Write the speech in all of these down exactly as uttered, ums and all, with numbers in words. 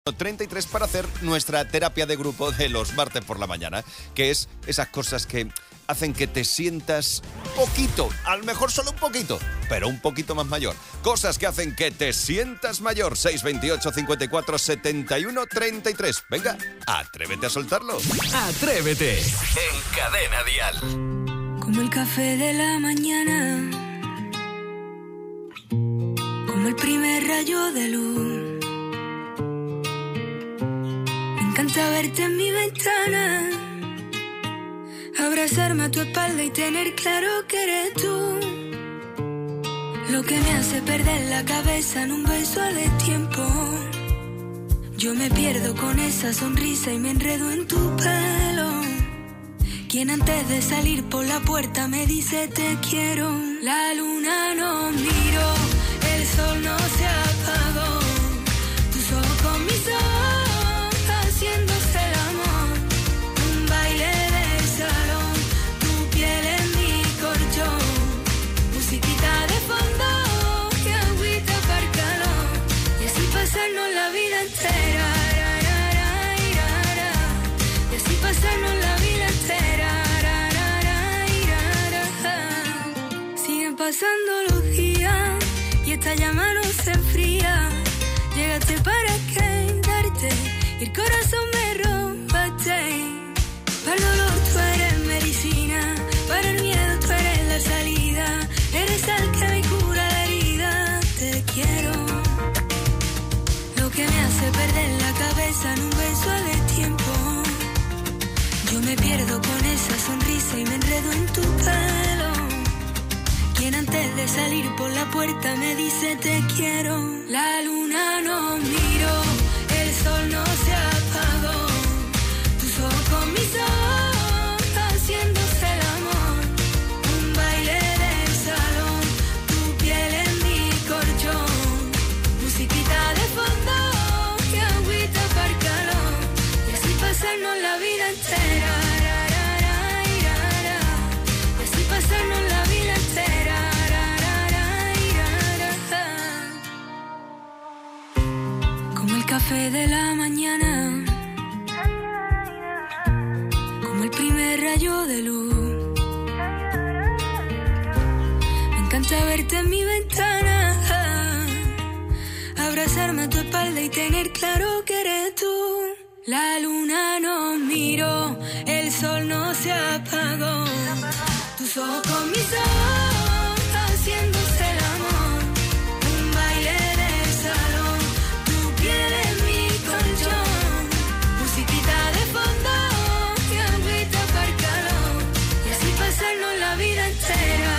treinta y tres para hacer nuestra terapia de grupo de los martes por la mañana, que es esas cosas que hacen que te sientas poquito, a lo mejor solo un poquito, pero un poquito más mayor. Cosas que hacen que te sientas mayor. seis veintiocho, cincuenta y cuatro, setenta y uno, treinta y tres. Venga, atrévete a soltarlo. Atrévete en Cadena Dial. Como el café de la mañana, como el primer rayo de luz. Me encanta verte en mi ventana, abrazarme a tu espalda y tener claro que eres tú. Lo que me hace perder la cabeza en un beso a destiempo. Yo me pierdo con esa sonrisa y me enredo en tu pelo. Quien antes de salir por la puerta me dice te quiero. La luna no miró, el sol no se apagó. Tus ojos con mis ojos, haciéndose el amor. Un baile de salón, tu piel en mi colchón. Musiquita de fondo, que agüita para el calor. Y así pasarnos la vida entera. Y así pasarnos la vida entera. Siguen pasando los días y esta llama no se enfría. Llegaste para quedarte y el corazón me robaste. Para el dolor tú eres medicina, para el miedo tú eres la salida. Eres el que me cura la herida. Te quiero. Lo que me hace perder la cabeza en un beso a destiempo. Yo me pierdo con esa sonrisa y me enredo en tu pelo. Quien antes de salir por la puerta me dice te quiero. La luna no miró, el sol no se apagó. Tus ojos con mis ojos, haciéndose el amor. Un baile de salón, tu piel en mi colchón. Musiquita de fondo, que agüita para el calor. Y así pasarnos la vida entera. Y así pasarnos la vida entera. Como el café de la mañana, como el primer rayo de luz. Me encanta verte en mi ventana, abrazarme a tu espalda y tener claro que eres tú. La luna no miró, el sol no se apagó. Tus ojos con mis ojos, haciéndose el amor. Un baile de salón, tu piel en mi colchón. Musiquita de fondo, que agüita para el calor. Y así pasarnos la vida entera.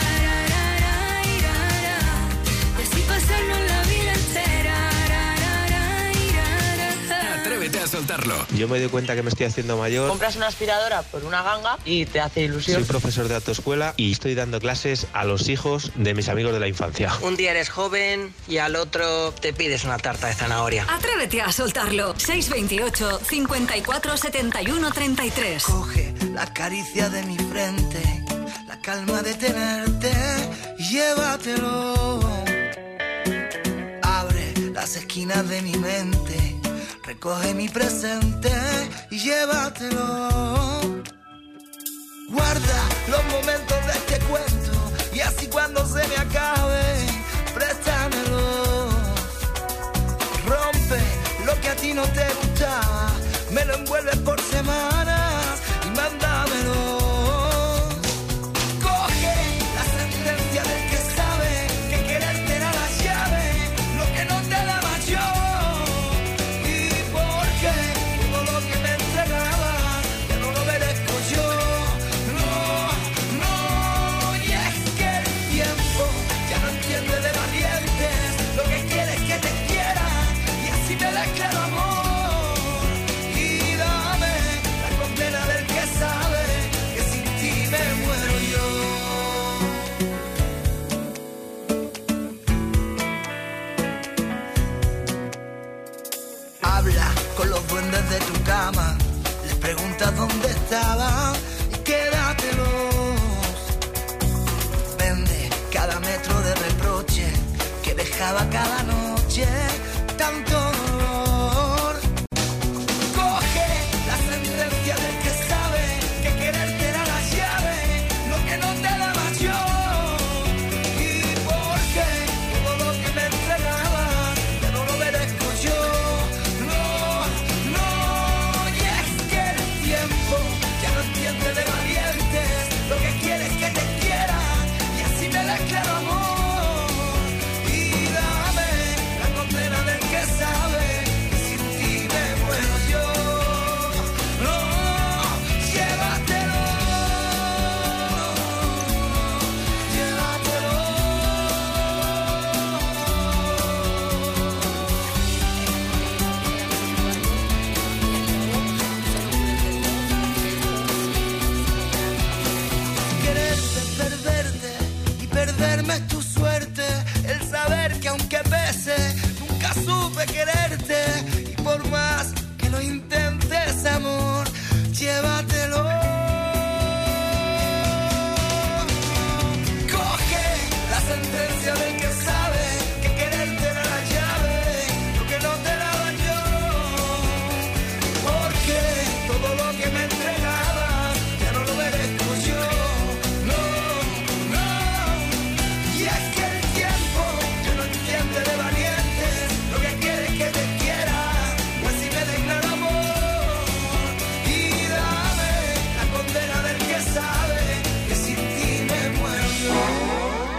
Y así pasarnos la vida entera. Atrévete a soltarlo. Yo me doy cuenta que me estoy haciendo mayor. Compras una aspiradora por una ganga y te hace ilusión. Soy profesor de autoescuela y estoy dando clases a los hijos de mis amigos de la infancia. Un día eres joven y al otro te pides una tarta de zanahoria. Atrévete a soltarlo. seis veintiocho, cincuenta y cuatro, setenta y uno, treinta y tres. Coge la caricia de mi frente, la calma de tenerte y llévatelo. Abre las esquinas de mi mente, recoge mi presente y llévatelo. Guarda los momentos de este cuento y así cuando se me acabe, préstamelo. Rompe lo que a ti no te gustaba, me lo envuelves por semanas y mándamelo. Coge la sentencia del que sabe que quererte era la llave, lo que no te daba yo. Con los duendes de tu cama, les preguntas dónde estaban y quédatelos. Vende cada metro de reproche que dejaba cada noche tanto dolor. de quererte y por más que lo intentes, amor, llévatelo. Coge la sentencia del que sabe que quererte era la llave, lo que no te daba yo, porque todo lo que me entregabas ya no lo merezco yo. No, no. Y es que el tiempo ya no entiende de valientes, lo que quiere es que te quiera, pues si me declara amor y dame la condena del que sabe que sin ti me muero yo.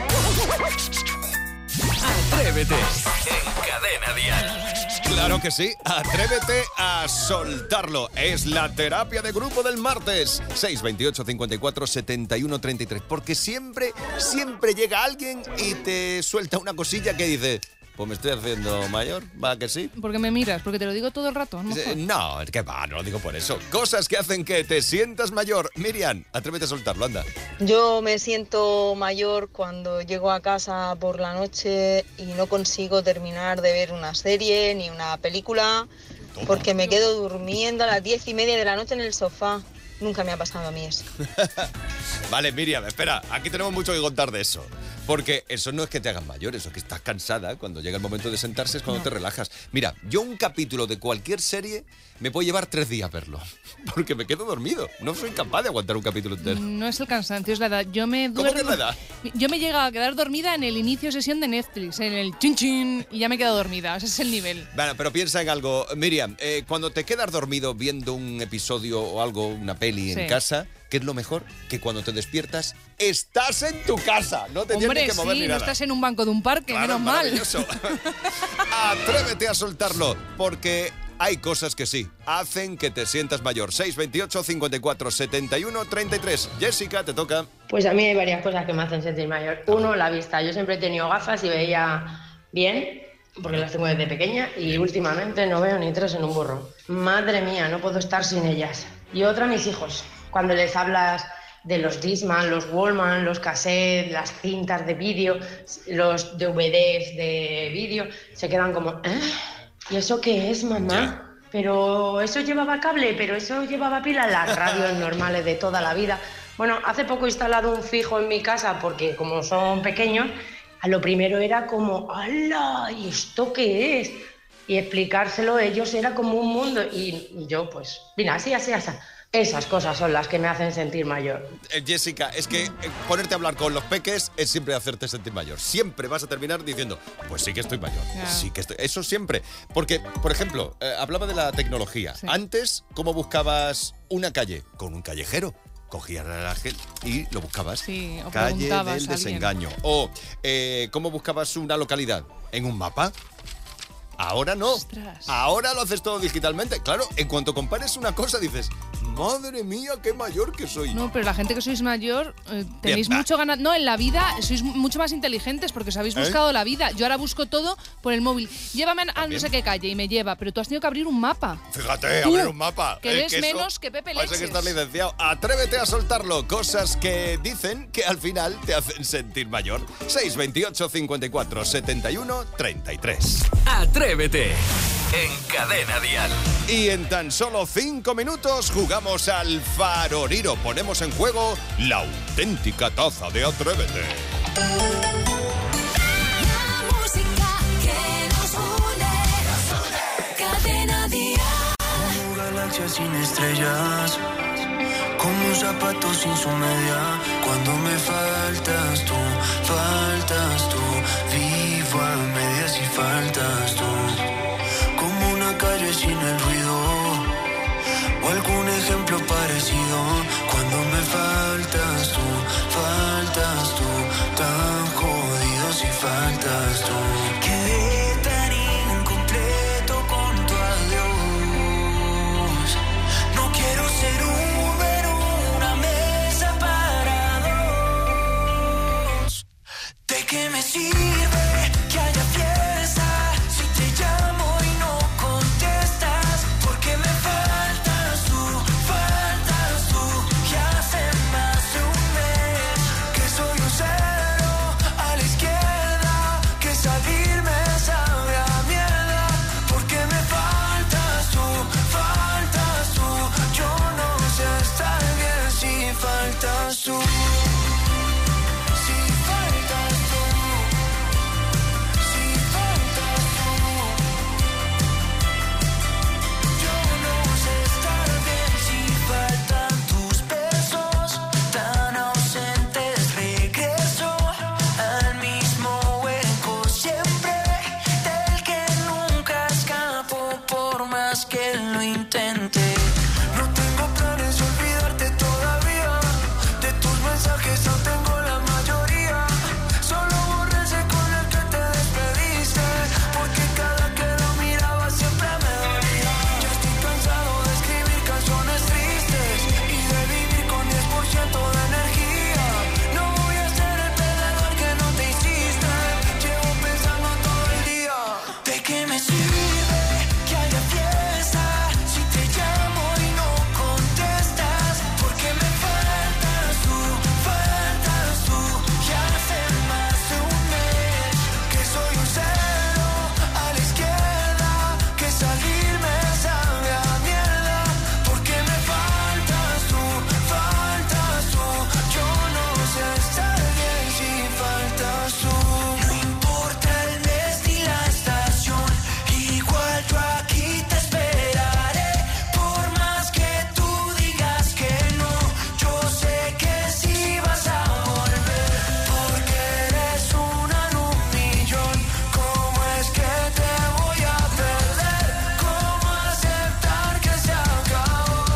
Atrévete en Cadena Dial. Claro que sí, atrévete a soltarlo. Es la terapia de grupo del martes. seis veintiocho, cincuenta y cuatro, setenta y uno, treinta y tres. Porque siempre, siempre llega alguien y te suelta una cosilla que dice... Pues me estoy haciendo mayor, ¿va que sí? ¿Por qué me miras? Porque te lo digo todo el rato. ¿no? Eh, No, es que va, no lo digo por eso. Cosas que hacen que te sientas mayor. Miriam, atrévete a soltarlo, anda. Yo me siento mayor cuando llego a casa por la noche y no consigo terminar de ver una serie ni una película porque me quedo durmiendo a las diez y media de la noche en el sofá. Nunca me ha pasado a mí eso. Vale, Miriam, espera, aquí tenemos mucho que contar de eso. Porque eso no es que te hagas mayor, eso es que estás cansada. Cuando llega el momento de sentarse es cuando no. te relajas. Mira, yo un capítulo de cualquier serie me puede llevar tres días verlo. Porque me quedo dormido. No soy capaz de aguantar un capítulo entero. No es el cansancio, es la edad. Yo me duermo, ¿Cómo que es la edad? Yo me llego a quedar dormida en el inicio de sesión de Netflix, en el chin chin, y ya me quedo dormida. Ese es el nivel. Bueno, pero piensa en algo. Miriam, eh, cuando te quedas dormido viendo un episodio o algo, una peli Sí. en casa, ¿qué es lo mejor? Que cuando te despiertas, estás en tu casa. No te Hombre, tienes que mover sí, ni no nada. estás en un banco de un parque, Claro, menos mal. maravilloso. Atrévete a soltarlo, porque hay cosas que sí hacen que te sientas mayor. seis veintiocho, cincuenta y cuatro, setenta y uno, treinta y tres. Jessica, te toca. Pues a mí hay varias cosas que me hacen sentir mayor. Uno, la vista. Yo siempre he tenido gafas y veía bien, porque las tengo desde pequeña, y últimamente no veo ni tres en un burro. Madre mía, no puedo estar sin ellas. Y otra, mis hijos. Cuando les hablas de los Discman, los Wallman, los cassettes, las cintas de vídeo, los D V Ds de vídeo, se quedan como, ¿eh? ¿Y eso qué es, mamá? Pero eso llevaba cable, pero eso llevaba pila, las radios normales de toda la vida. Bueno, hace poco he instalado un fijo en mi casa porque como son pequeños, a lo primero era como, ¡hala! ¿Y esto qué es? Y explicárselo a ellos era como un mundo. Y yo, pues, mira, así, así, así. Esas cosas son las que me hacen sentir mayor. Eh, Jessica, es que eh, ponerte a hablar con los peques es siempre hacerte sentir mayor. Siempre vas a terminar diciendo, pues sí que estoy mayor. Yeah. Sí que estoy. Eso siempre. Porque, por ejemplo, eh, hablaba de la tecnología. Sí. Antes, ¿cómo buscabas una calle? Con un callejero. Cogías el ángel y lo buscabas. Sí, o Calle preguntabas del a alguien. desengaño. O, eh, ¿cómo buscabas una localidad? ¿En un mapa? Ahora no. Ostras. Ahora lo haces todo digitalmente. Claro, en cuanto compares una cosa dices, madre mía, qué mayor que soy. No, pero la gente que sois mayor, eh, tenéis Bien, mucho ganas. No, en la vida sois mucho más inteligentes porque os habéis ¿Eh? buscado la vida. Yo ahora busco todo por el móvil. Llévame a no También. sé qué calle y me lleva, pero tú has tenido que abrir un mapa. Fíjate, Tú, abrir un mapa. que Eh, ves eso menos que Pepe parece que Leches. estás licenciado. Atrévete a soltarlo. Cosas que dicen que al final te hacen sentir mayor. seis veintiocho, cincuenta y cuatro, setenta y uno, treinta y tres. Atrévete en Cadena Dial. Y en tan solo cinco minutos jugamos al Faroriro. Ponemos en juego la auténtica taza de Atrévete. La música que nos une. Cadena Dial. Como galaxia sin estrellas, como un zapato sin su media. Cuando me faltas tú, faltas tú, vivo a medias y faltas tú. Como una calle sin el ruido, o algún ejemplo parecido. Cuando me faltas tú, faltas tú, tan jodido si faltas tú. Quedé tan incompleto con tu adiós. No quiero ser un Uber o una mesa para dos. ¿De qué me sirve que haya fiesta si te llamo y no contestas? Porque me faltas tú. más que lo intente. No tengo planes de olvidarte todavía. De tus mensajes aún tengo la mayoría. Solo borré ese con el que te despediste, porque cada que lo miraba siempre me dolía. Ya estoy cansado de escribir canciones tristes y de vivir con diez por ciento de energía. No voy a ser el perdedor que no te hiciste. Llevo pensando todo el día. ¿De qué me sirve que haya fiesta si te llamo y no contestas? Porque me faltas tú, faltas tú. Ya hace más de un mes que soy un cero a la izquierda, que salir me sabe a mierda. Porque me faltas tú, faltas tú. Yo no sé estar bien si faltas tú. No importa el mes ni la estación, igual yo aquí te esperaré. Por más que tú digas que no, yo sé que sí vas a volver. Porque eres una en un millón. ¿Cómo es que te voy a perder? ¿Cómo aceptar que se acabó?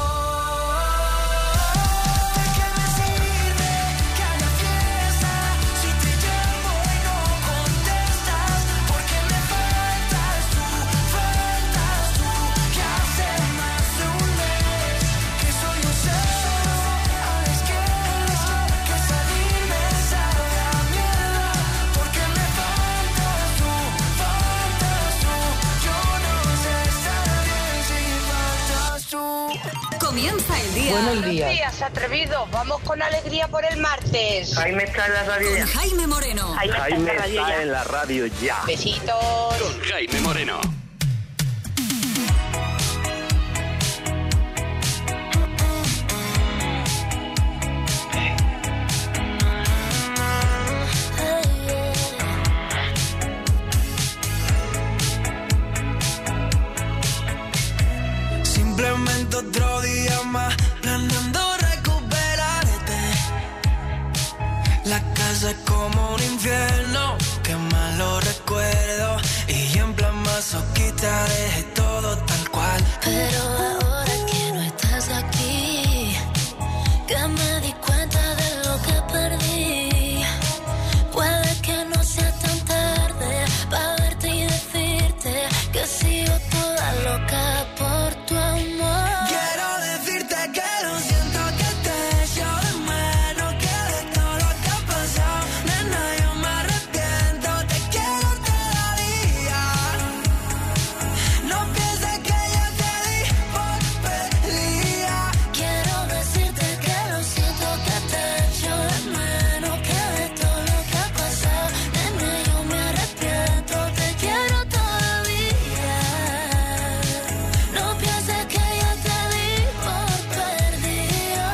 ¿De qué me sirve que haya fiesta si te llamo y no contestas? Porque me faltas tú, faltas tú. Que hace más de un mes que soy un cero a la izquierda, que salir me sabe a mierda. Porque me faltas tú, faltas tú. Yo no sé estar bien si faltas tú. Comienza el día. Buenos días, atrevidos. Vamos con alegría por el martes. Jaime está en la radio Con ya. Jaime Moreno. Jaime está en la radio ya. la radio ya. Besitos. Con Jaime Moreno. Simplemente otro día más, planeando recuperarte. La casa es como un infierno, qué malo recuerdo. Y en plan masoquista dejé todo tal cual. Pero ahora que no estás aquí, que me di cuenta de lo que perdí. Puede que no sea tan tarde para verte y decirte que sigo toda loca por tu amor. Quiero decirte que lo siento, que te echo de menos, que de todo lo que ha pasado, nena, yo me arrepiento. Te quiero todavía. No pienses que yo te di por perdida. Quiero decirte que lo siento, que te echo de menos, que de todo lo que ha pasado, nena, yo me arrepiento. Te quiero todavía. No pienses que yo te di por perdida.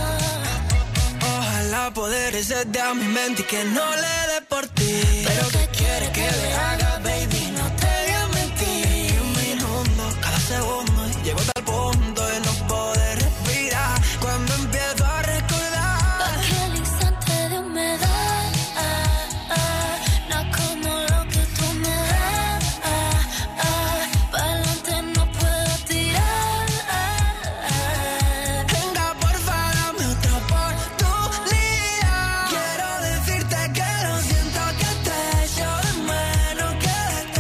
Ojalá poder ser de a mi mente y que no le dé por ti. Pero ¿qué quieres que le haga, baby? No te voy a mentir. Un minuto, cada segundo, llego hasta el punto de no poder respirar. Cuando empiezo a recordar Aquel instante de humedad, ah, ah, no como lo que tú me das, ah, ah, pa'lante no puedo tirar, ah, ah. venga, porfa, dame otra oportunidad. Quiero decirte que lo siento, que te echo de menos, que de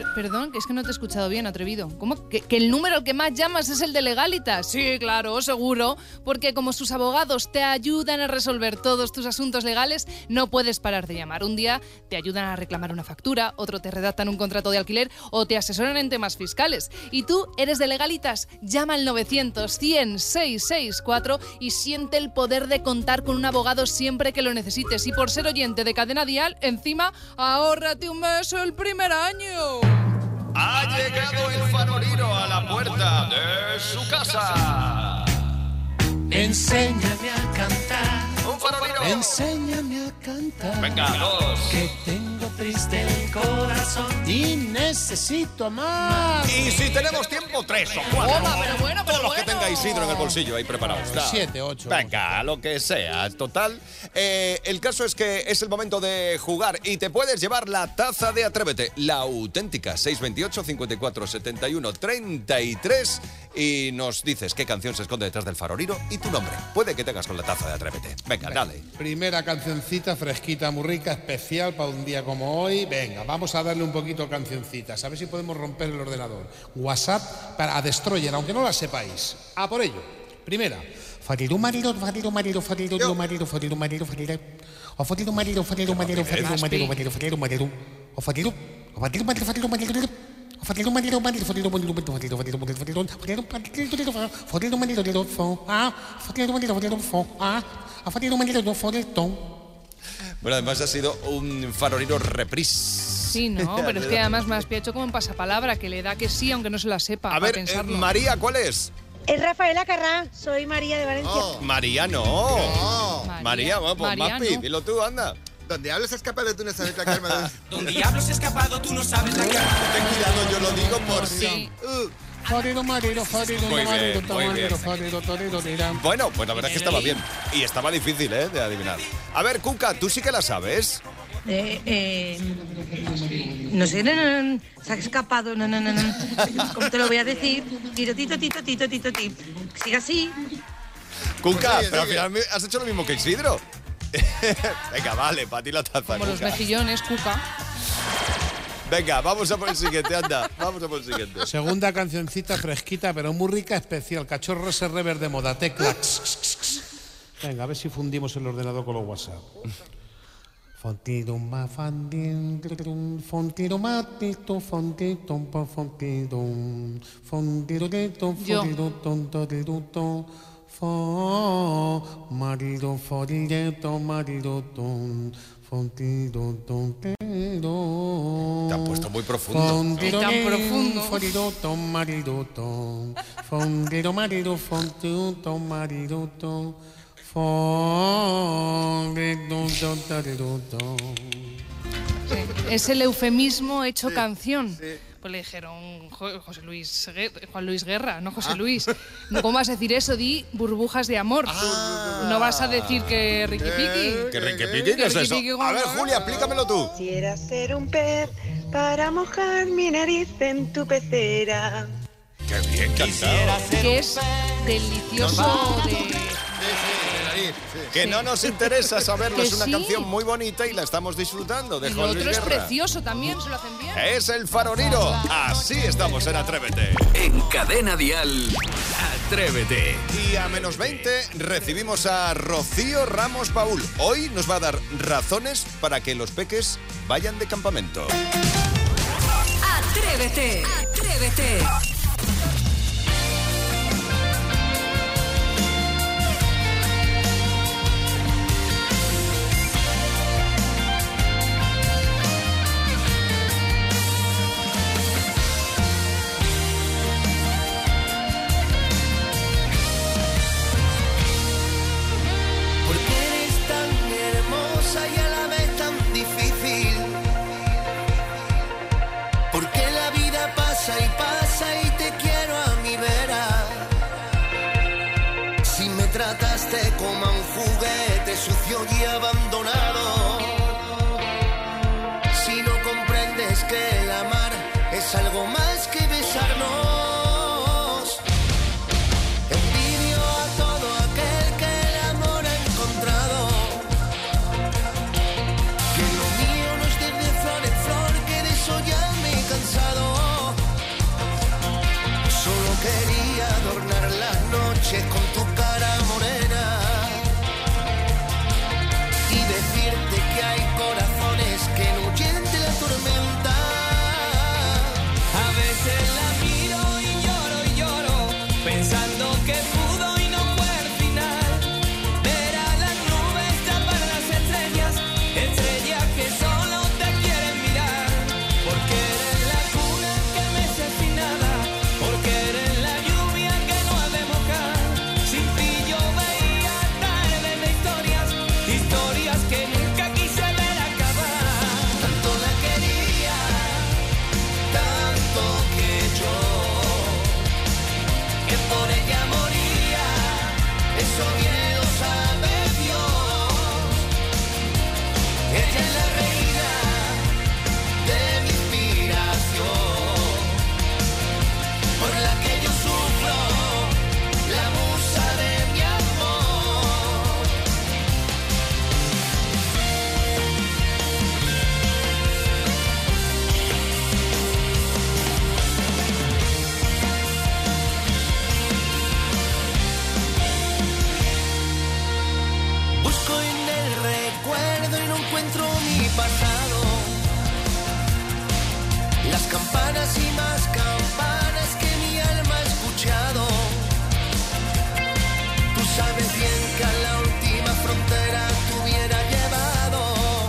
Perdón, que es que no te he escuchado bien, atrevido. ¿Cómo? ¿Que, que el número al que más llamas es el de Legalitas? Sí, claro, seguro. Porque como sus abogados te ayudan a resolver todos tus asuntos legales, no puedes parar de llamar. Un día te ayudan a reclamar una factura, otro te redactan un contrato de alquiler o te asesoran en temas fiscales. ¿Y tú eres de Legalitas? Llama al novecientos, cien, seiscientos sesenta y cuatro y siente el poder de contar con un abogado siempre que lo necesites. Y por ser oyente de Cadena Dial, encima, ahórrate un mes el primer año. Ha llegado el farolero a la puerta de su casa. Enséñame a cantar. Un farolero. Enséñame a cantar. Venga, dos. Que tengo triste el corazón y necesito más. Y si tenemos tiempo, tres o cuatro. Toma, pero bueno, pero Todos los que bueno. tengáis sidro en el bolsillo ahí preparados. Da. Siete, ocho. Venga, lo que sea. Total, eh, el caso es que es el momento de jugar y te puedes llevar la taza de Atrévete, la auténtica, seis veintiocho, cincuenta y cuatro, setenta y uno, treinta y tres, y nos dices qué canción se esconde detrás del farolero y tu nombre. Puede que tengas con la taza de Atrévete. Venga, Venga, dale. Primera cancioncita fresquita, muy rica, especial para un día como hoy. Venga, vamos a darle un poquito cancioncitas. A ver si podemos romper el ordenador. WhatsApp para a Destroyer, aunque no la sepáis. A por ello. Primera. Fariru marido, fariru marido, fariru marido, fariru marido, fariru. O fariru marido, fariru marido, fariru marido, marido, fariru marido. O fariru, o fariru marido, fariru marido. Fariru marido, marido, fariru marido, fariru marido, fariru marido, fariru marido, fariru marido, fo, ah, fariru marido, fariru fo, ah, fariru marido, fariru. Bueno, además ha sido un farolero reprise. Sí, no, pero es que además me has hecho como en pasapalabra, que le da que sí, aunque no se la sepa. A ver, eh, María, ¿cuál es? Es Rafaela Carrá, soy María de Valencia. Oh. María, no. Oh. María, María, bueno, pues María, Mapi, no. dilo tú, anda. Don Diablo se ha escapado, tú no sabes la calma. Don Diablo se ha escapado, tú no sabes la calma. Ten cuidado, yo lo digo por sí. Sí. Uh. Fariru marido, fariru Muy marido, bien, muy bien. marido, fariru, fariru, dirán. Bueno, pues la verdad es que estaba bien. Y estaba difícil, ¿eh? De adivinar. A ver, Cuca, ¿tú sí que la sabes? Eh, eh, no sé, no, no, no, se ha escapado, no, no, no, no. ¿Cómo te lo voy a decir? Tito, tito, tito, tito, tito, tito. Sigue así. Cuca, Sigue, pero al sigue. final has hecho lo mismo que Isidro. Venga, vale, para ti la taza, Como los Cuca. mejillones, Cuca. Venga, vamos a por el siguiente, anda. Vamos a por el siguiente. Segunda cancioncita fresquita, pero muy rica, especial. Cachorro ese rever de moda, tecla. Venga, a ver si fundimos el ordenador con los WhatsApp. Fontirum, fontirum, fontirum, fontirum, fontirum, fontirum, fontirum, Yo. fontirum, fo, marido, forileto, marido, ton, fontirum, ton, Te has puesto muy profundo. Fondido, Tan profundo. Fondido, ton, marido, ton, fondido, marido, fondido, ton, marido, ton, fondido, ton, marido, ton. Sí. Es el eufemismo hecho canción. Pues le dijeron Jo- José Luis Guerra, Juan Luis Guerra, no José Luis. ¿Cómo vas a decir eso? Di burbujas de amor. No vas a decir que Ricky Piki. ¿Qué riquipiqui? ¿Qué es eso? A ver, Julia, explícamelo tú. Quisiera ser un pez para mojar mi nariz en tu pecera. Qué bien cantado. Que es delicioso de... Que no nos interesa saberlo, Que es una sí. canción muy bonita y la estamos disfrutando de Y lo Juan Luis otro es Guerra. precioso también, se lo hacen bien. Es el farolero. Así estamos en Atrévete. En Cadena Dial, Atrévete. Y a menos veinte recibimos a Rocío Ramos Paul. Hoy nos va a dar razones para que los peques vayan de campamento. Atrévete, atrévete. ¿Por qué eres tan hermosa y a la vez tan difícil? ¿Por qué la vida pasa y pasa y te quiero a mi vera? Si me trataste como a un juguete sucio y abandonado, si no comprendes que el amar es algo más que besarnos. Envidio a todo aquel que el amor ha encontrado, que lo mío no es de flor en flor, que de eso ya me he cansado. campanas y más campanas que mi alma ha escuchado. Tú sabes bien que a la última frontera te hubiera llevado,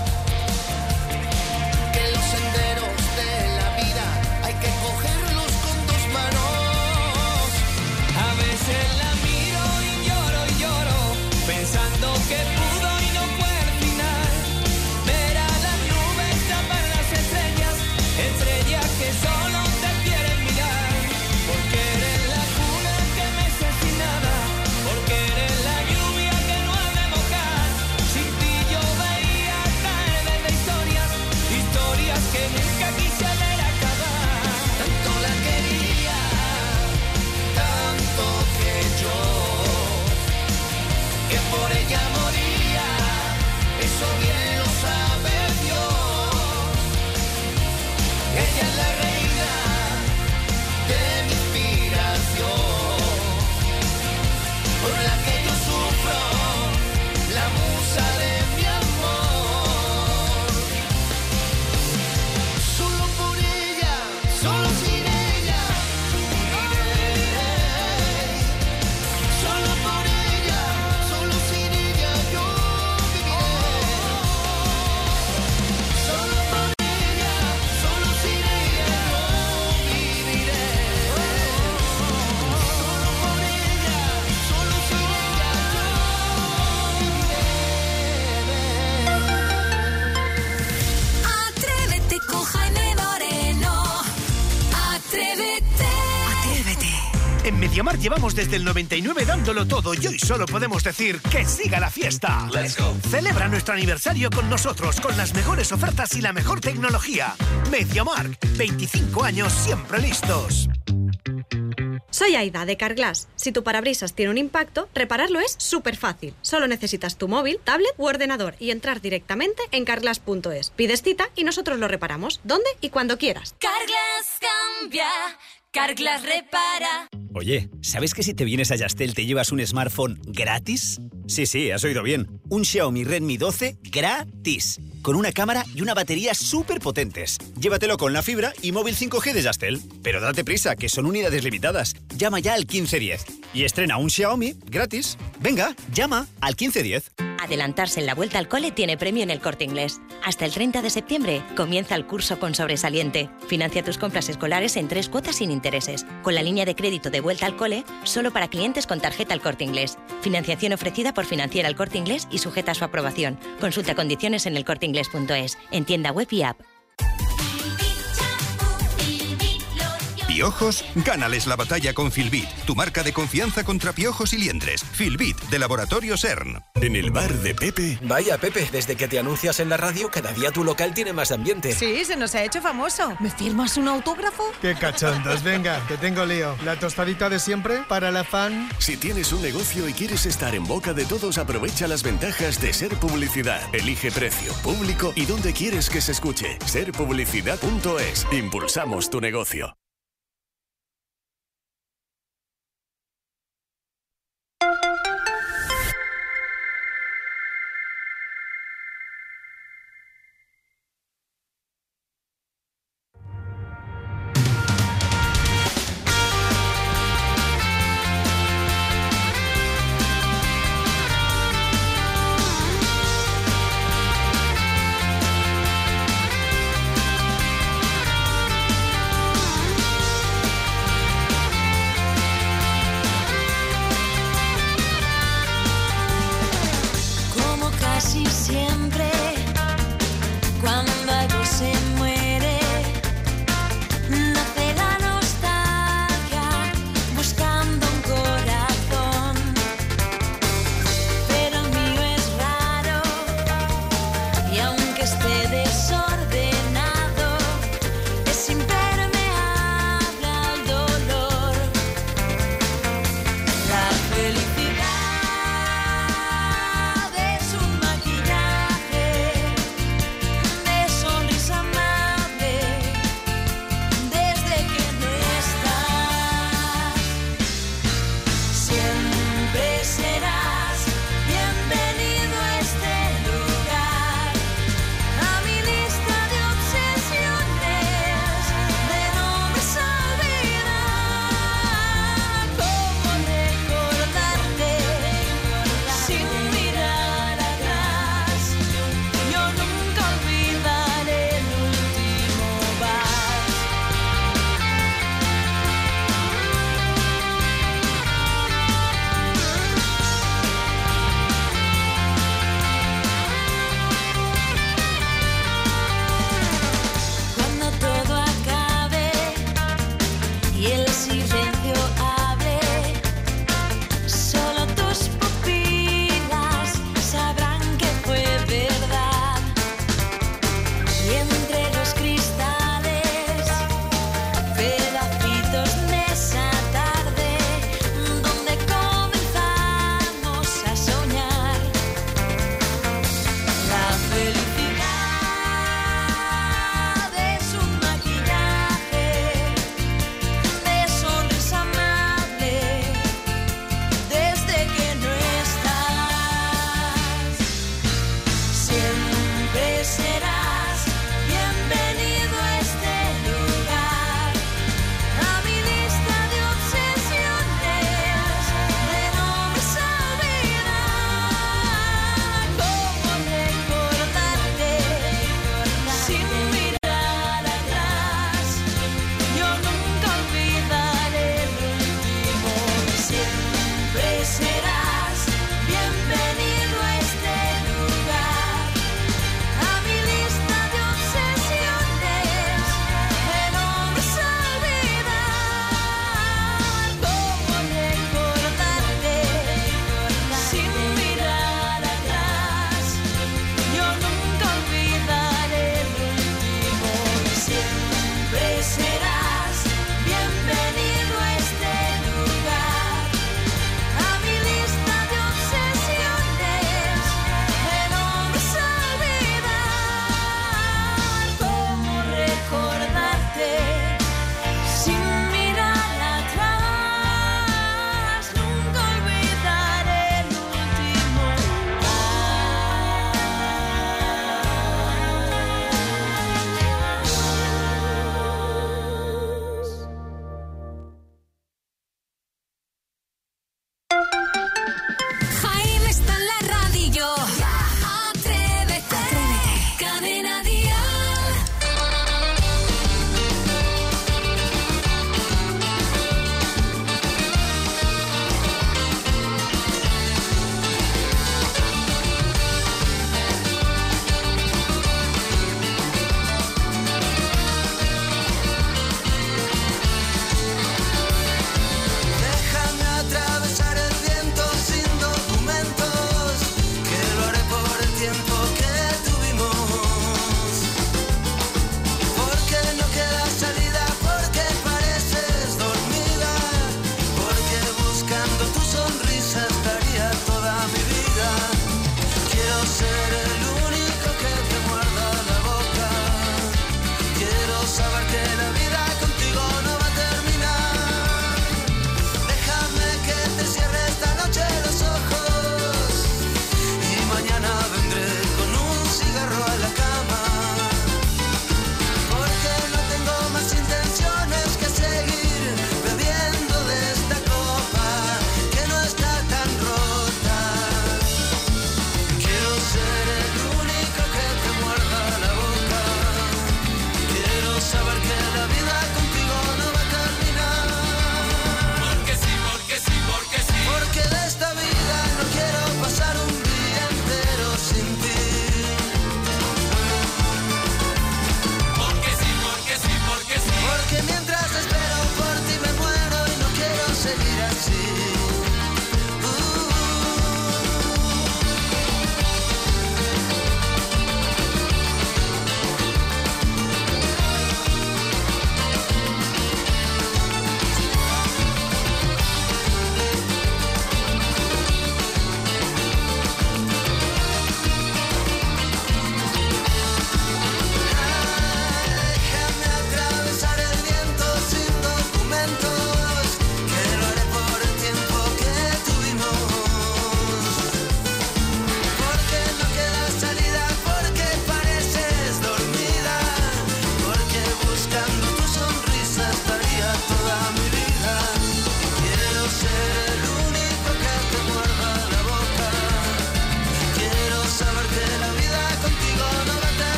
que los senderos de la vida hay que cogerlos con dos manos. A veces la miro y lloro y lloro, pensando que pudo y no fue al final. Ver a las nubes tapar las estrellas, estrellas que solo te quieren mirar. Porque eres la cuna que mece sin nada, porque eres la lluvia que no ha de mojar. Sin ti yo veía caer desde historias, historias que nunca quise ver acabar. Tanto la quería, tanto que yo, que por ella moría, eso bien lo sabe Dios. Ella es la reina de mi inspiración, por la que yo sufro, la musa de mi amor. Solo por ella, solo sin ella, solo por ella, solo sin ella yo viviré. Solo por ella, solo sin ella yo viviré. Solo por ella, solo sin ella yo viviré. Atrévete con Jaime Moreno. Atrévete. Atrévete. En Mediamar llevamos desde el noventa y nueve dándolo todo y hoy solo podemos decir que siga la fiesta. Let's go. Celebra nuestro aniversario con nosotros con las mejores ofertas y la mejor tecnología. Mediamar, veinticinco años siempre listos. Soy Aida, de Carglass. Si tu parabrisas tiene un impacto, repararlo es súper fácil. Solo necesitas tu móvil, tablet u ordenador y entrar directamente en carglass punto es. Pides cita y nosotros lo reparamos, donde y cuando quieras. Carglass cambia, Carglass repara. Oye, ¿sabes que si te vienes a Yastel te llevas un smartphone gratis? Sí, sí, has oído bien. Un Xiaomi Redmi doce gratis. Con una cámara y una batería súper potentes. Llévatelo con la fibra y móvil cinco G de Yastel. Pero date prisa, que son unidades limitadas. Llama ya al quince diez y estrena un Xiaomi gratis. Venga, llama al quince diez. Adelantarse en la vuelta al cole tiene premio en El Corte Inglés. Hasta el treinta de septiembre comienza el curso con sobresaliente. Financia tus compras escolares en tres cuotas sin intereses, con la línea de crédito de vuelta al cole solo para clientes con tarjeta El Corte Inglés. Financiación ofrecida por Financiera El Corte Inglés y sujeta a su aprobación. Consulta condiciones en el corte inglés punto es, en tienda web y app. ¿Piojos? Gánales la batalla con Filbit, tu marca de confianza contra piojos y liendres. Filbit, de Laboratorio CERN. En el bar de Pepe. Vaya, Pepe, desde que te anuncias en la radio, cada día tu local tiene más ambiente. Sí, se nos ha hecho famoso. ¿Me firmas un autógrafo? Qué cachondos, venga, que tengo lío. ¿La tostadita de siempre para la fan? Si tienes un negocio y quieres estar en boca de todos, aprovecha las ventajas de Ser Publicidad. Elige precio, público y dónde quieres que se escuche. ser publicidad punto es. Impulsamos tu negocio.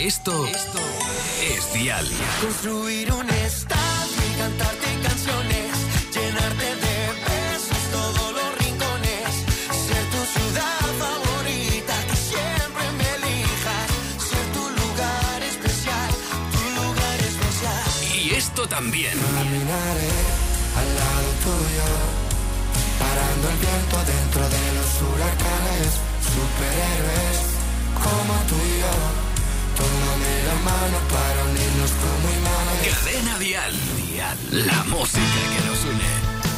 Esto, esto es Dial. Construir un estadio y cantarte canciones, llenarte de besos todos los rincones, ser tu ciudad favorita, que siempre me elijas, ser tu lugar especial, tu lugar especial. Y esto también. Caminaré al lado tuyo, parando el viento dentro de los huracanes, superhéroes como tú y yo. Tómame la mano para unirnos como imanes. Cadena Dial. Dial. La música que nos une.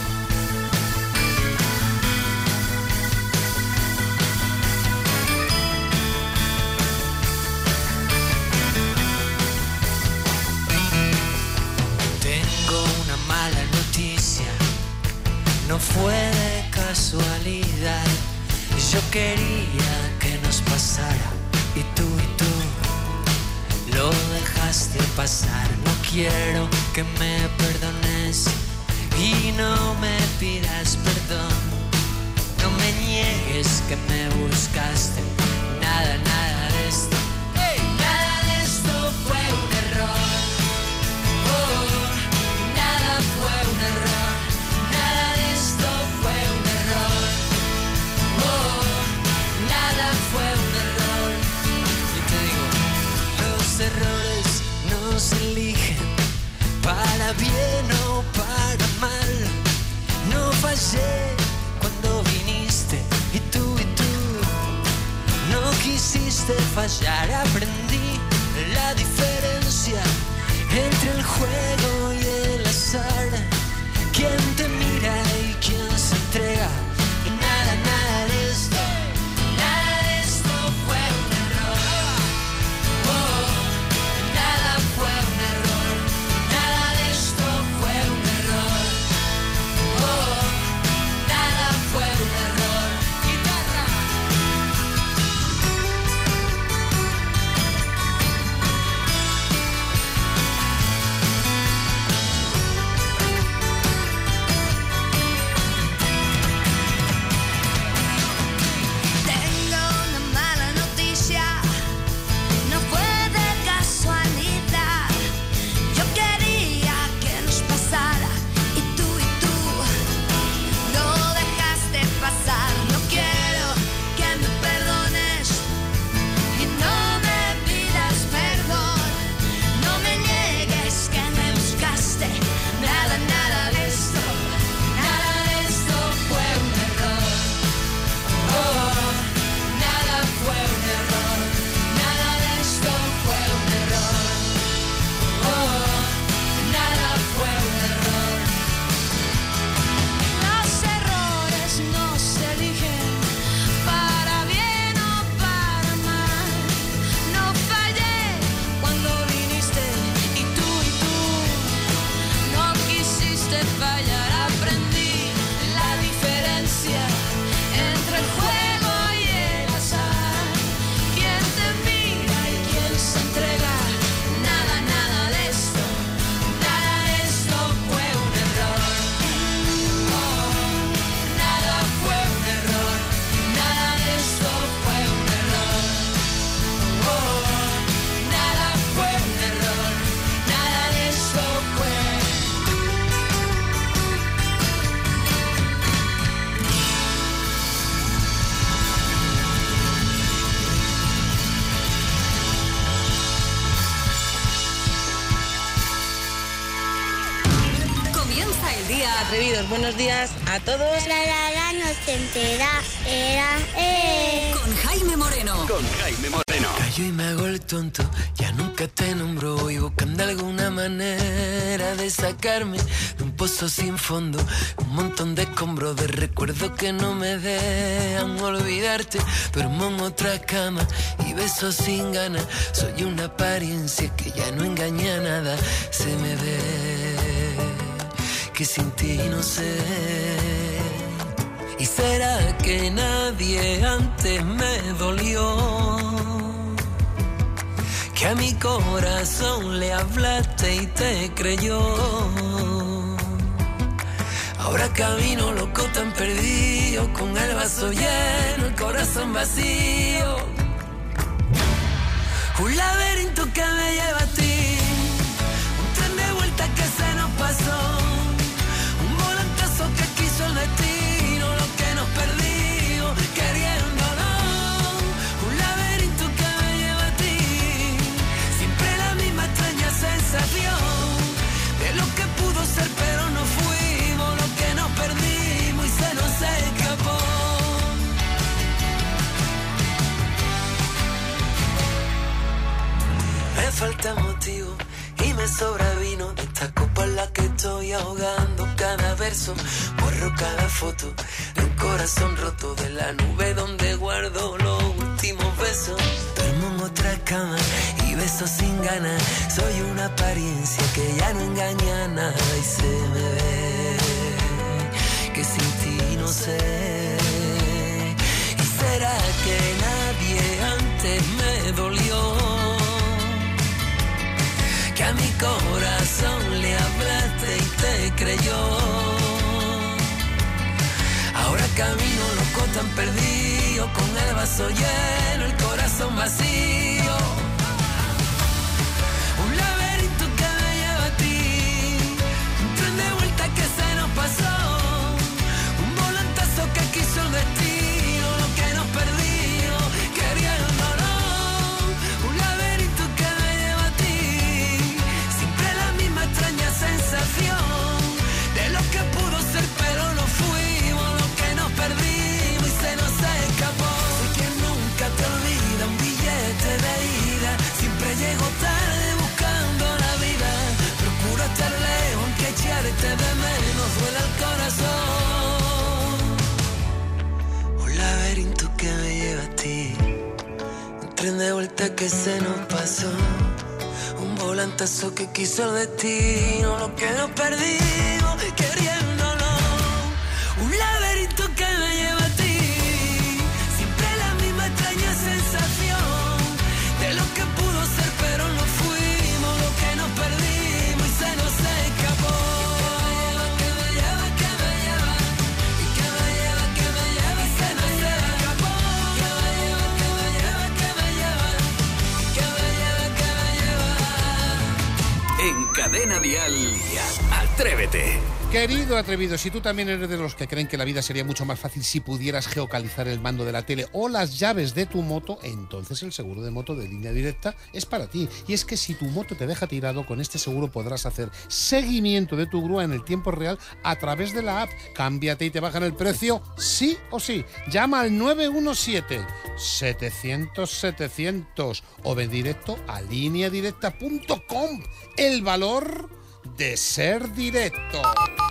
Tengo una mala noticia. No fue de casualidad. Yo quería que nos pasara. Y tú y tú lo dejaste pasar. No quiero que me perdones y no me pidas perdón. No me niegues que me buscaste. Nada, nada de esto. ¡Hey! Nada de esto fue un error. Oh, nada fue un error. Nada de esto fue un error. Oh, nada fue un error. Y te digo, los errores no se eligen para bien o para mal. No fallé cuando viniste y tú y tú no quisiste fallar. Aprendí la diferencia entre el juego y el azar. Quién te mira y quién se entrega. Y nada, nada de esto. Nada de esto fue un error. Oh, nada fue un error. Nada de esto fue un error. Oh, nada fue un error. Guitarra. Tengo una mala noticia. No fue de casualidad. Yo quería que nos pasara y tú y tú no dejaste pasar. No quiero que me perdones y no me pidas perdón. No me niegues que me buscaste. Nada, nada de esto. Nada de esto fue un error. Oh, nada fue un error. Nada de esto fue un error. Oh, nada fue un error. Los errores no se eligen para bien o para mal. No fallé cuando viniste y tú y tú no quisiste fallar. Aprendí la diferencia entre el juego y el azar. Quién te mira y quién se entrega. Nada, nada de esto. Nada de esto fue un error. Oh, nada fue un error. Nada de esto fue un error. Oh, nada fue un error. Nada de esto fue. Comienza el día. Atrevidos, buenos días a todos. La la la no se entera, era, eh. Con Jaime Moreno. Con Jaime Moreno. Callo y me hago el tonto, ya nunca te nombro. Voy buscando alguna manera de sacarme de un pozo sin fondo. Un montón de escombros de recuerdos que no me dejan olvidarte. Duermo en otra cama y beso sin ganas. Soy una apariencia que ya no engaña a nada. Se me ve que sin ti no sé. ¿Y será que nadie antes me dolió? Que a mi corazón le hablaste y te creyó. Ahora camino loco tan perdido, con el vaso lleno, el corazón vacío. Un laberinto que me lleva a ti, un tren de vuelta que se nos pasó, un volantazo que quiso el destino, lo que nos perdimos queriéndolo, un laberinto que me lleva a ti, siempre la misma extraña sensación de lo que pudo ser pero no fuimos, lo que nos perdimos y se nos escapó. Me falta motivo y me sobra vino de esta copa en la que estoy ahogando cada verso, borro cada foto de un corazón roto, de la nube donde guardo los últimos besos. Duermo en otra cama y beso sin ganas, soy una apariencia que ya no engaña a nada y se me ve que sin ti no sé. ¿Y será que nadie antes me dolió? Que a mi corazón le hablaste y te creyó. Ahora camino loco tan perdido, con el vaso lleno, el corazón vacío. Un laberinto que me lleva a ti, un tren de vuelta que se nos pasó, un volantazo que quiso el destino, lo que nos perdimos queriéndolo. Un laberinto que me lleva a ti, siempre la misma extraña sensación de lo que pudo ser pero no fuimos, lo que nos perdimos y se nos escapó. Soy quien nunca te olvida, un billete de ida, siempre llego tarde buscando la vida, procuro estar lejos aunque echarte de menos duele el corazón. Un laberinto que me lleva a ti, un tren de vuelta que se nos pasó, un volantazo que quiso el destino, lo que nos perdimos queriéndolo. Un laberinto que me lleva a ti, siempre la misma extraña sensación de lo que pudo ser pero no fuimos, lo que nos perdimos y se nos escapó. Que me lleva, que me lleva, y que me lleva, que me lleva y se nos escapó. Que me lleva, que me lleva, que me lleva, y que me lleva, que me lleva. En Cadena Dial, Atrévete. Querido atrevido, si tú también eres de los que creen que la vida sería mucho más fácil si pudieras geocalizar el mando de la tele o las llaves de tu moto, entonces el seguro de moto de Línea Directa es para ti. Y es que si tu moto te deja tirado, con este seguro podrás hacer seguimiento de tu grúa en el tiempo real a través de la app. Cámbiate y te bajan el precio sí o sí. Llama al nueve uno siete, setecientos, setecientos o ven directo a línea directa punto com. El valor de ser directo.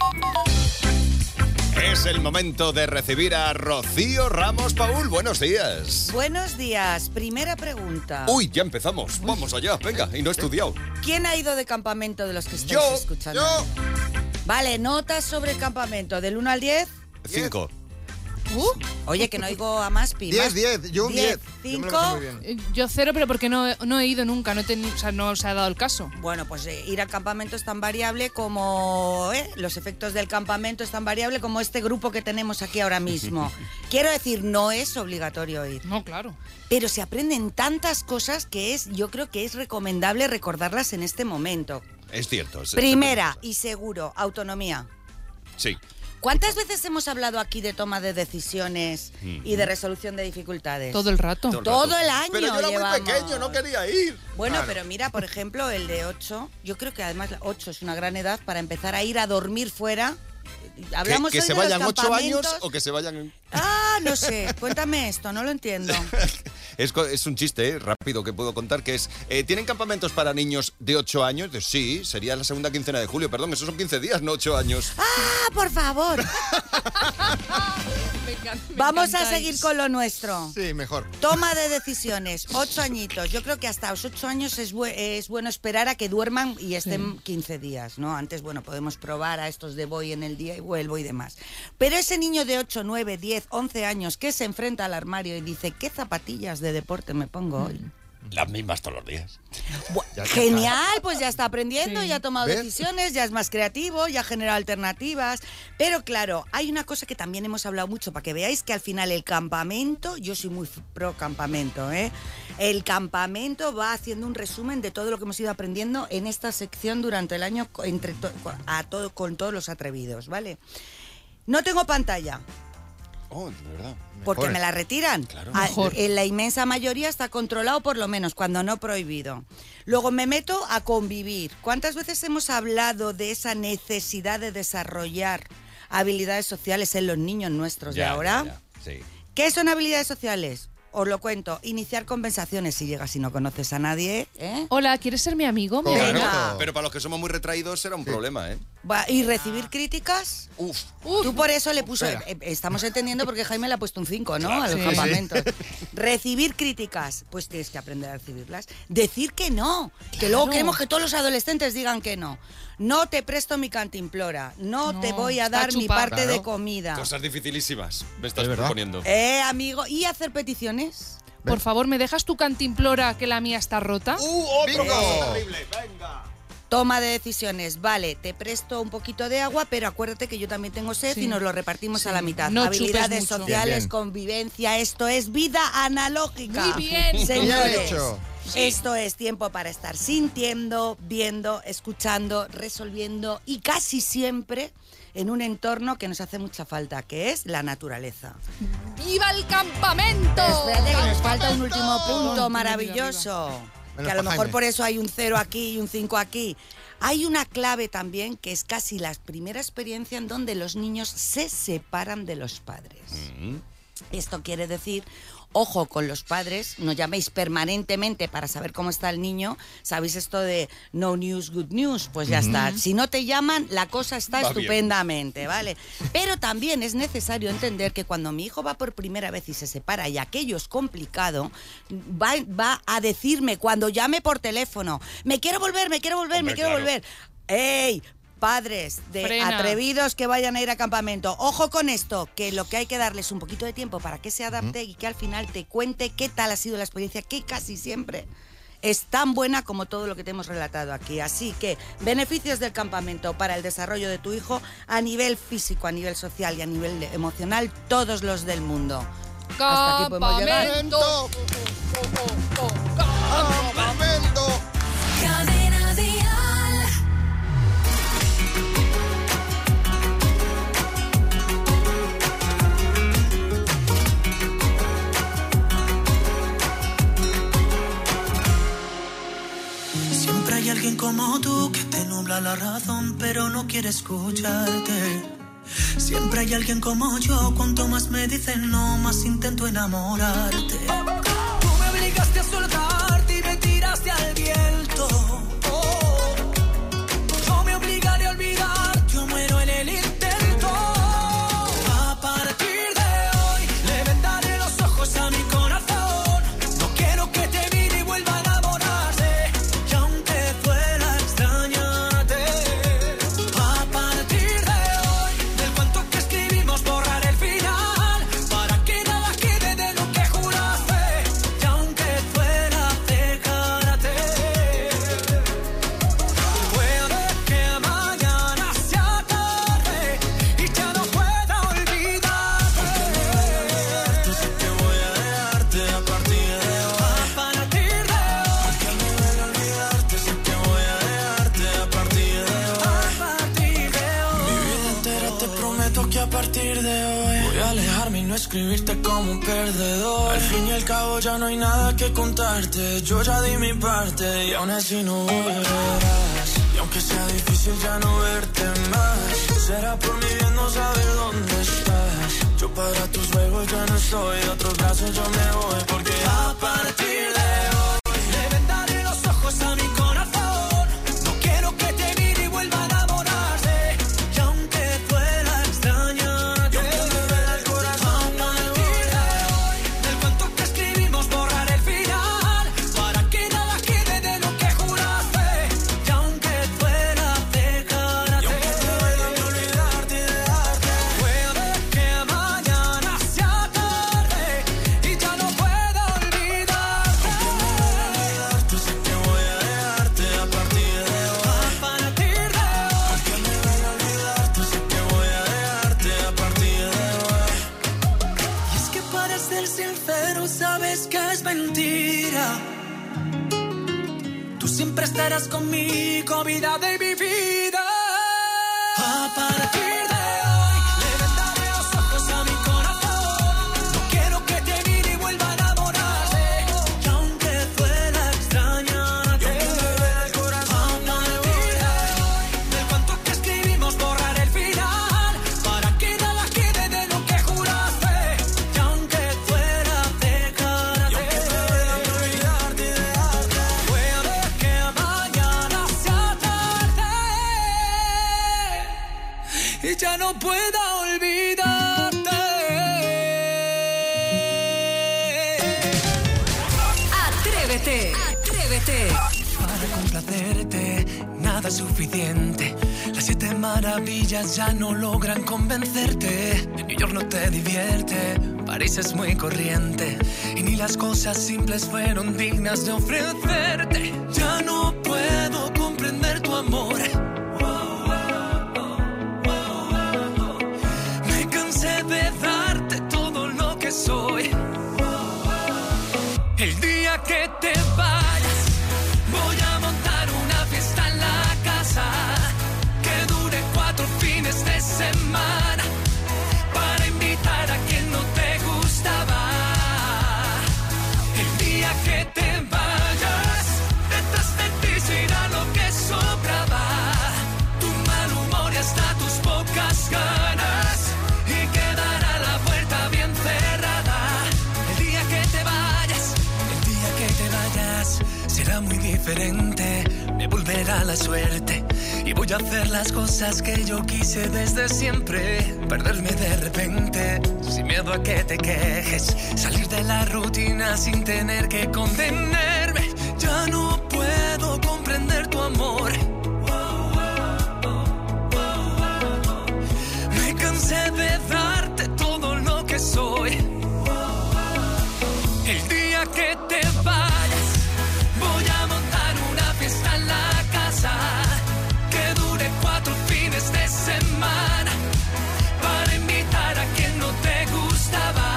Es el momento de recibir a Rocío Ramos Paul. Buenos días. Buenos días. Primera pregunta. Uy, ya empezamos. Vamos allá, venga, y no he estudiado. ¿Quién ha ido de campamento de los que estáis Yo, escuchando? yo. Vale, notas sobre el campamento, del uno al diez. Cinco. Uh, oye, que no oigo a Maspi. Diez, diez, yo un diez. Cinco. Yo cero, pero porque no, no he ido nunca, no, he teni- o sea, no se ha dado el caso. Bueno, pues eh, ir al campamento es tan variable como eh, los efectos del campamento es tan variable como este grupo que tenemos aquí ahora mismo. Quiero decir, no es obligatorio ir. No, claro. Pero se aprenden tantas cosas que es, yo creo que es recomendable recordarlas en este momento. Es cierto. es- Primera y seguro, autonomía. Sí. ¿Cuántas veces hemos hablado aquí de toma de decisiones y de resolución de dificultades? Todo el rato. Todo, Todo el rato. el año Pero yo era llevamos. muy pequeño, no quería ir. Bueno, Claro. pero mira, por ejemplo, el de ocho, yo creo que además ocho es una gran edad para empezar a ir a dormir fuera. Hablamos ¿Que, que hoy se de los vayan ocho años campamentos. o que se vayan...? Ah, no sé, cuéntame esto, no lo entiendo. Es, co- es un chiste eh, rápido que puedo contar, que es, eh, ¿tienen campamentos para niños de ocho años? De, sí, sería la segunda quincena de julio, perdón, esos son quince días, no ocho años. ¡Ah, por favor! Me encanta- me Vamos a encantáis. seguir con lo nuestro. Sí, mejor. Toma de decisiones, ocho añitos. Yo creo que hasta los ocho años es, bu- es bueno esperar a que duerman y estén quince días, ¿no? Antes, bueno, podemos probar a estos de voy en el día y vuelvo y demás. Pero ese niño de ocho, nueve, diez, once años que se enfrenta al armario y dice, ¿qué zapatillas de deporte me pongo hoy? Las mismas todos los días. Ya Genial, pues ya está aprendiendo, Sí. ya ha tomado ¿Ves? decisiones, ya es más creativo, ya ha generado alternativas. Pero claro, hay una cosa que también hemos hablado mucho, para que veáis que al final el campamento, yo soy muy pro campamento, ¿eh? El campamento va haciendo un resumen de todo lo que hemos ido aprendiendo en esta sección durante el año entre to- a todo, con todos los atrevidos, ¿vale? No tengo pantalla. Oh, de verdad. Porque me la retiran. Claro. A- Mejor. En la inmensa mayoría está controlado, por lo menos, cuando no prohibido. Luego me meto a convivir. ¿Cuántas veces hemos hablado de esa necesidad de desarrollar habilidades sociales en los niños nuestros de Ya, ahora? ya, ya, sí. ¿Qué son habilidades sociales? Os lo cuento. Iniciar conversaciones si llegas y no conoces a nadie, ¿eh? Hola, ¿quieres ser mi amigo? Mi Claro, amiga? pero para los que somos muy retraídos será un problema, ¿eh? Va- ¿Y recibir críticas? Uf. Tú por eso le puso... Espera. eh, Estamos entendiendo porque Jaime le ha puesto un cinco, ¿no? Claro. A los Sí, campamentos. Recibir críticas, pues tienes que aprender a recibirlas. Decir que no, que luego Claro. queremos que todos los adolescentes digan que no. No te presto mi cantimplora, no, No, te voy a está dar mi chupar. parte de Claro. comida. Cosas dificilísimas me estás Es verdad. proponiendo. Eh, amigo, ¿y hacer peticiones? Por favor, ¿me dejas tu cantimplora que la mía está rota? ¡Uh, otro Bingo. caso terrible! ¡Venga! Toma de decisiones. Vale, te presto un poquito de agua, pero acuérdate que yo también tengo sed Sí. y nos lo repartimos Sí. a la mitad. No Habilidades chupes mucho. sociales, Bien, bien. convivencia, esto es vida analógica. Muy bien. Señores, Bien hecho. esto es tiempo para estar sintiendo, viendo, escuchando, resolviendo y casi siempre en un entorno que nos hace mucha falta, que es la naturaleza. ¡Viva el campamento! Espérate, que nos falta un último punto Arriba, maravilloso. Menos Que a lo pa' mejor Jaime. por eso hay un cero aquí y un cinco aquí. Hay una clave también que es casi la primera experiencia en donde los niños se separan de los padres. Esto quiere decir, ojo con los padres, no llaméis permanentemente para saber cómo está el niño. ¿Sabéis esto de no news, good news? Pues ya está. Si no te llaman, la cosa está Va bien. estupendamente, ¿vale? Pero también es necesario entender que cuando mi hijo va por primera vez y se separa y aquello es complicado, va, va a decirme cuando llame por teléfono, me quiero volver, me quiero volver, Hombre, me quiero claro. volver. ¡Ey! Padres de Frena. atrevidos que vayan a ir a campamento, ojo con esto, que lo que hay que darles un poquito de tiempo para que se adapte y que al final te cuente qué tal ha sido la experiencia, que casi siempre es tan buena como todo lo que te hemos relatado aquí. Así que beneficios del campamento para el desarrollo de tu hijo a nivel físico, a nivel social y a nivel emocional, todos los del mundo. Hasta aquí podemos llegar. ¡Campamento! ¡Campamento! Cadena Dial. Siempre hay alguien como tú que te nubla la razón, pero no quiere escucharte. Siempre hay alguien como yo, cuanto más me dicen no, más intento enamorarte. Tú me obligaste a soltarte y me tiraste al viento. Yo me obligaré a olvidar, yo muero en el intento. A partir de hoy le vendaré los ojos a mi corazón. No quiero que te mire y vuelva a enamorarse. Y aunque fuera a extrañarte, a partir de hoy del cuento que escribimos borraré el final, para que nada quede de lo que juraste. Y aunque fuera a dejarte, puede que mañana sea tarde y ya no pueda olvidarte. Sé que voy a dejarte a partir de hoy. A partir de hoy. Que no duele olvidarte. Sé que voy a dejarte a partir de hoy. A partir de hoy. Mi vida entera te prometo que a partir de hoy voy a alejarme y no escribirte como un perdedor. Al fin y al cabo ya no hay nada que contarte. Yo ya di mi parte y aún así no volverás. Y aunque sea difícil ya no verte más, será por mi bien no saber dónde estás. Yo para tus juegos ya no estoy, de otros brazos yo me voy. Porque a partir de hoy le vendaré los ojos a mi corazón. No quiero que te mire y vuelva a enamorarse. Y aunque fuera a extrañarte, y aunque me duela el corazón, a partir de hoy del cuento que escribimos borraré el final, para que nada quede de lo que juraste. Y aunque fuera a dejarte, y aunque te duela de olvidarte y dejarte, puede que mañana sea tarde y ya no pueda olvidarte. mentira. Tú siempre estarás conmigo, vida de mi vida. A partir de hoy le vendaré los ojos a mi corazón. No quiero que te mire y vuelva a enamorarse. Y aunque fuera extrañarte, y aunque me duele el corazón, a partir de hoy del cuento que escribimos borrar el final, para que nada quede de lo que juraste. Y aunque fuera dejarte, y aunque fuera olvidarte y dejarte, puede que mañana sea tarde y ya no pueda olvidarte. Atrévete, atrévete. Para complacerte, nada es suficiente. Las siete maravillas ya no logran convencerte. New York no te divierte, París es muy corriente. Y ni las cosas simples fueron dignas de ofrecerte. Ya no puedo comprender tu amor. Me cansé de darte todo lo que soy. El día que te vayas, voy a montar una fiesta en la casa que dure cuatro fines de semana para invitar a quien no te gustaba. El día que te vayas, detrás de ti se irá lo que sobraba. Tu mal humor y hasta tus pocas ganas y quedará la puerta bien cerrada. El día que te vayas, el día que te vayas será muy diferente. Me volverá la suerte y voy a hacer las cosas que yo quise desde siempre. Perderme de repente, sin miedo a que te quejes. Salir de la rutina sin tener que contenerme. Ya no puedo comprender tu amor. Me cansé de darte todo lo que soy. El día que te vayas, voy a montar una fiesta en la casa que dure cuatro fines de semana para invitar a quien no te gustaba.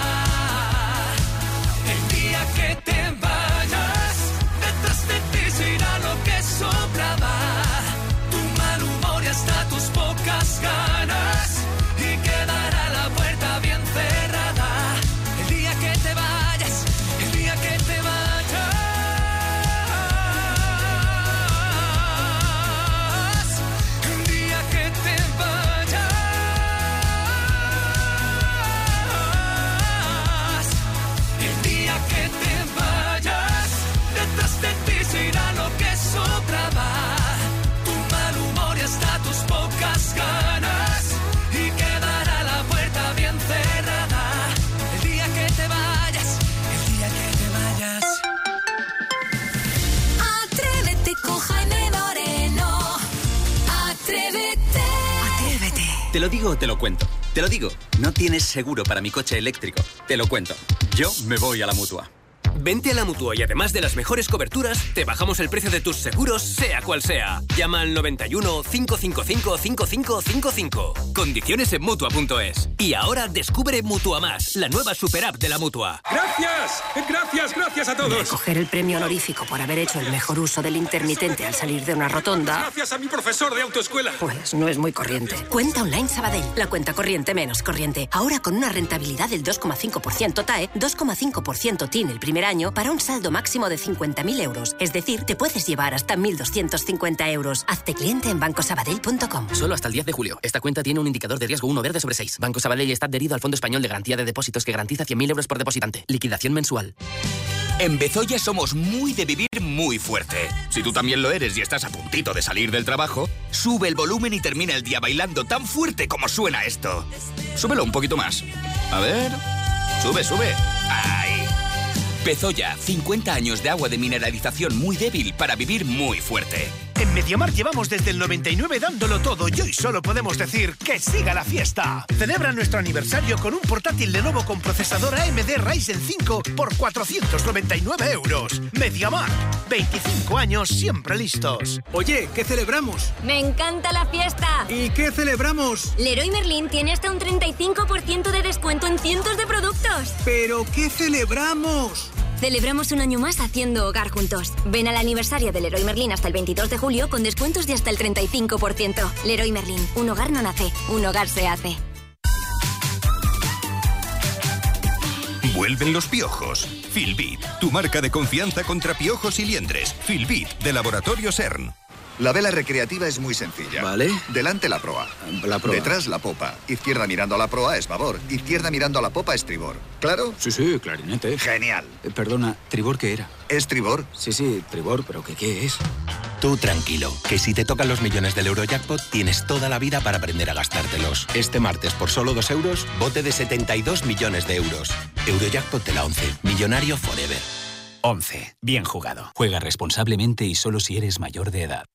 El día que te vayas, detrás de ti se irá lo que sobraba. Tu mal humor y hasta tus pocas ganas y quedará la puerta bien cerrada. El día que te vayas, el día que te vayas. Ganas y quedará la puerta bien cerrada. El día que te vayas, el día que te vayas. Atrévete con Jaime Moreno. Atrévete. Atrévete. Te lo digo o te lo cuento. Te lo digo. No tienes seguro para mi coche eléctrico. Te lo cuento. Yo me voy a la Mutua. Vente a la Mutua y además de las mejores coberturas, te bajamos el precio de tus seguros, sea cual sea. Llama al noventa y uno, cinco cinco cinco, cinco cinco cinco cinco. Condiciones en Mutua punto es. Y ahora descubre Mutua Más, la nueva super app de la Mutua. ¡Gracias! ¡Gracias, gracias a todos! Recoger el premio honorífico por haber hecho el mejor uso del intermitente al salir de una rotonda... ¡Gracias a mi profesor de autoescuela! Pues no es muy corriente. Cuenta Online Sabadell, la cuenta corriente menos corriente. Ahora con una rentabilidad del dos coma cinco por ciento T A E, dos coma cinco por ciento T I N el primer año para un saldo máximo de cincuenta mil euros. Es decir, te puedes llevar hasta mil doscientos cincuenta euros. Hazte cliente en banco sabadell punto com. Solo hasta el diez de julio. Esta cuenta tiene un indicador de riesgo uno verde sobre seis. Banco Sabadell está adherido al Fondo Español de Garantía de Depósitos que garantiza cien mil euros por depositante. Liquidación mensual. En Bezoya somos muy de vivir muy fuerte. Si tú también lo eres y estás a puntito de salir del trabajo, sube el volumen y termina el día bailando tan fuerte como suena esto. Súbelo un poquito más. A ver... Sube, sube. ¡Ahí! Bezoya, cincuenta años de agua de mineralización muy débil para vivir muy fuerte. En MediaMarkt llevamos desde el noventa y nueve dándolo todo y hoy solo podemos decir que siga la fiesta. Celebra nuestro aniversario con un portátil Lenovo con procesador A M D Ryzen cinco por cuatrocientos noventa y nueve euros. MediaMarkt, veinticinco años siempre listos. Oye, ¿qué celebramos? ¡Me encanta la fiesta! ¿Y qué celebramos? Leroy Merlin tiene hasta un treinta y cinco por ciento de descuento en cientos de productos. ¿Pero qué celebramos? Celebramos un año más haciendo hogar juntos. Ven al aniversario del Leroy Merlin hasta el veintidós de julio con descuentos de hasta el treinta y cinco por ciento. Leroy Merlin, un hogar no nace, un hogar se hace. Vuelven los piojos. Filbit, tu marca de confianza contra piojos y liendres. Filbit, de Laboratorio CERN. La vela recreativa es muy sencilla. Vale. Delante la proa. La proa. Detrás la popa. Izquierda mirando a la proa es babor. Izquierda mirando a la popa es tribor. ¿Claro? Sí, sí, clarinete. Genial. Eh, perdona, ¿tribor qué era? ¿Es tribor? Sí, sí, tribor, pero ¿qué, qué es? Tú tranquilo, que si te tocan los millones del Eurojackpot, tienes toda la vida para aprender a gastártelos. Este martes, por solo dos euros, bote de setenta y dos millones de euros. Eurojackpot de la once. Millonario forever. once. Bien jugado. Juega responsablemente y solo si eres mayor de edad.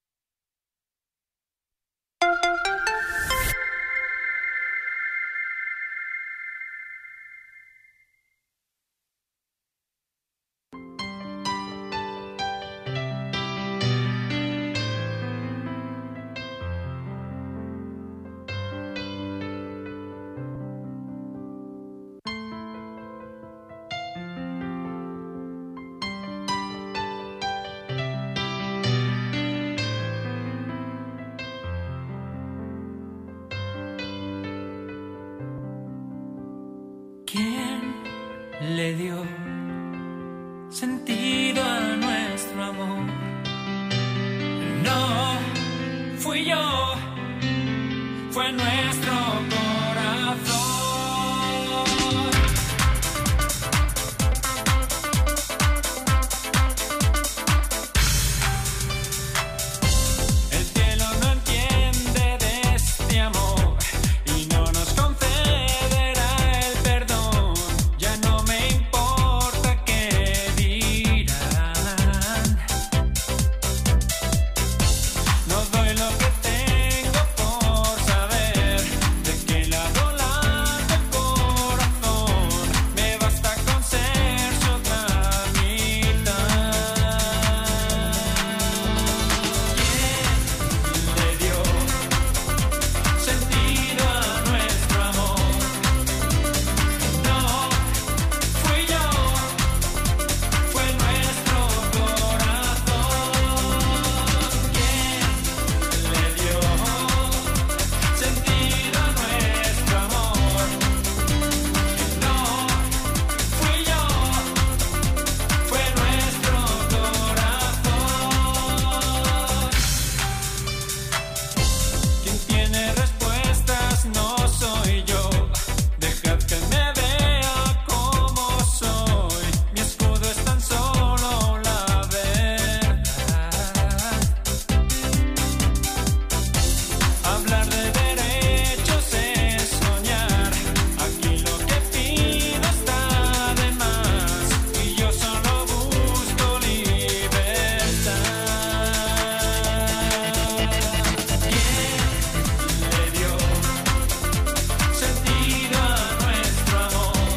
¿Quién le dio sentido a nuestro amor? No fui yo, fue nuestro corazón. El cielo no entiende de este amor y no nos concederá el perdón. Ya no me importa qué dirán. No doy lo que tengo por saber de qué lado late el corazón. Me basta con ser su otra mitad. ¿Quién le dio sentido a nuestro amor? No fui yo, fue nuestro corazón. ¿Quién le dio sentido a nuestro amor? No fui yo, fue nuestro corazón. Quien tiene respuestas no soy yo. Dejad que me vea como soy. Mi escudo es tan solo la verdad. Hablar de derechos es soñar. Aquí lo que pido está de más. Y yo solo busco libertad. ¿Quién le dio sentido a nuestro amor?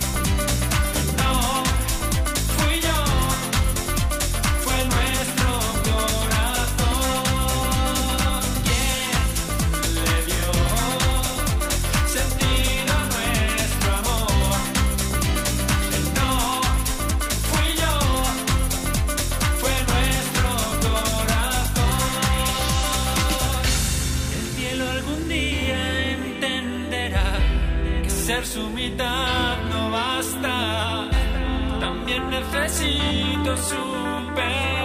No fui yo, fue nuestro corazón. ¿Quién le dio sentido a nuestro amor? No fui yo, fue nuestro corazón. El cielo algún día entenderá que ser su mitad no basta. También necesito su perdón.